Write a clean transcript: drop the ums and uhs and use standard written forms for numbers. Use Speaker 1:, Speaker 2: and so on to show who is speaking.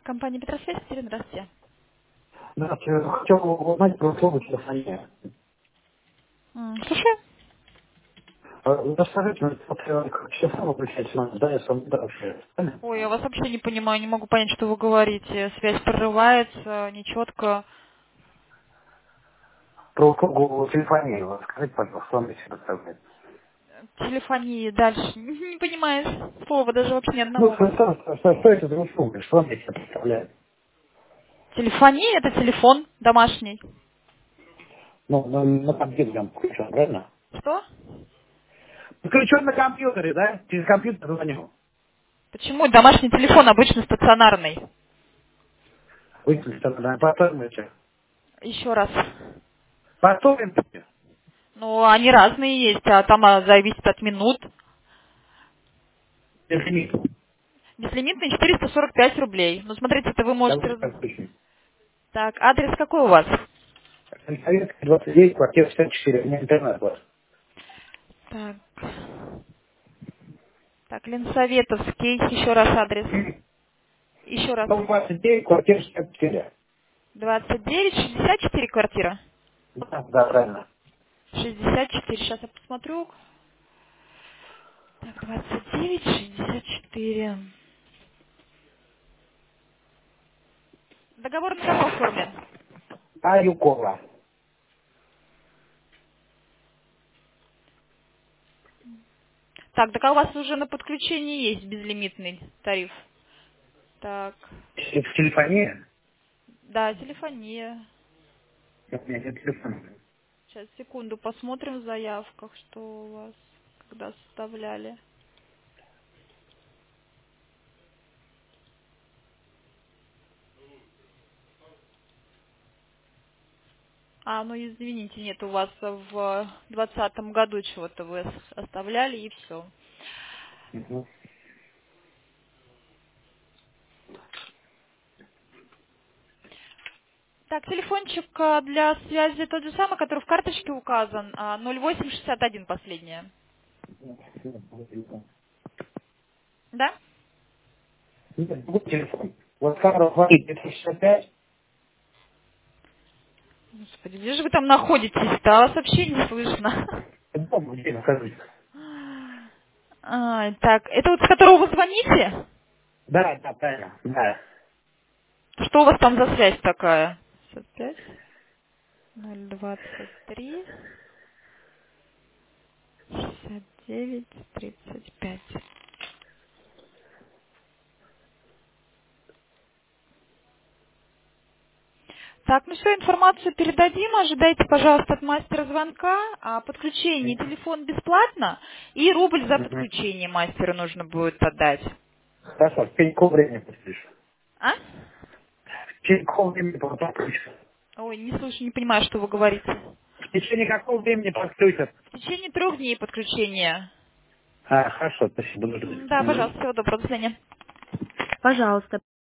Speaker 1: Компания Петросвязь, Екатерина, здравствуйте.
Speaker 2: Здравствуйте. Хотел узнать про услугу телефонии.
Speaker 1: Слушаю.
Speaker 2: Расскажите, вот, как часа выключать надо, да, я сам дальше.
Speaker 1: Ой, я вас вообще не понимаю, не могу понять, что вы говорите. Связь прерывается, нечетко.
Speaker 2: Про услугу телефонии, вот, скажите, пожалуйста, что мне себе представляет.
Speaker 1: Телефонии дальше. Не понимаешь слова, даже вообще ни
Speaker 2: Ну,
Speaker 1: одного.
Speaker 2: что это за услуга, что мне себе представляет?
Speaker 1: Телефония — это телефон домашний.
Speaker 2: Ну, на компьютере он включен, правильно?
Speaker 1: Что?
Speaker 2: Включен на компьютере, да? Через компьютер звоню.
Speaker 1: Почему? Домашний телефон обычно стационарный.
Speaker 2: Выключен, да, повторите.
Speaker 1: Еще раз.
Speaker 2: Повторите.
Speaker 1: Ну, они разные есть, а там зависит от минут.
Speaker 2: Лимит.
Speaker 1: Безлимитный 445 рублей. Ну, смотрите, это вы можете...
Speaker 2: Давайте подключим.
Speaker 1: Так, адрес какой у вас?
Speaker 2: Советский 29, квартира 64, у меня интернет вот.
Speaker 1: Так. Так, Ленсоветовский, еще раз адрес. Еще раз.
Speaker 2: Дом 29, квартира 64.
Speaker 1: 29, 64 квартира.
Speaker 2: Да, да, правильно.
Speaker 1: 64, сейчас я посмотрю. Так, 29, 64. Договор на кого оформлен?
Speaker 2: А Юкова.
Speaker 1: Так, так а у вас уже на подключении есть безлимитный тариф. Так,
Speaker 2: В телефоне?
Speaker 1: да, телефония.
Speaker 2: У меня нет телефона.
Speaker 1: Сейчас, секунду, посмотрим в заявках, что у вас, когда составляли. А, ну извините, нет, у вас в 2020 году чего-то вы оставляли, и все.
Speaker 2: Мгм.
Speaker 1: Так, телефончик для связи тот же самый, который в карточке указан, 0861 последняя. Да?
Speaker 2: Нет, другой телефон. Вот камера звонит 565.
Speaker 1: Господи, где же вы там находитесь-то? А вас вообще не слышно.
Speaker 2: Дома где нахожусь?
Speaker 1: Так, это вот с которого вы звоните?
Speaker 2: Да, да, правильно. Да.
Speaker 1: Что у вас там за связь такая? 65 023 69 35. Так, ну все, информацию передадим. Ожидайте, пожалуйста, от мастера звонка. Подключение, телефон бесплатно. И рубль за
Speaker 2: Мгм.
Speaker 1: подключение мастеру нужно будет отдать.
Speaker 2: Хорошо, в течение какого времени подключишь?
Speaker 1: А?
Speaker 2: В течение какого времени подключишь?
Speaker 1: Ой, не слышу, не понимаю, что вы говорите.
Speaker 2: В течение какого времени подключат?
Speaker 1: В течение 3 дней подключения.
Speaker 2: А, хорошо, спасибо.
Speaker 1: Да, пожалуйста, всего доброго, до свидания. Пожалуйста.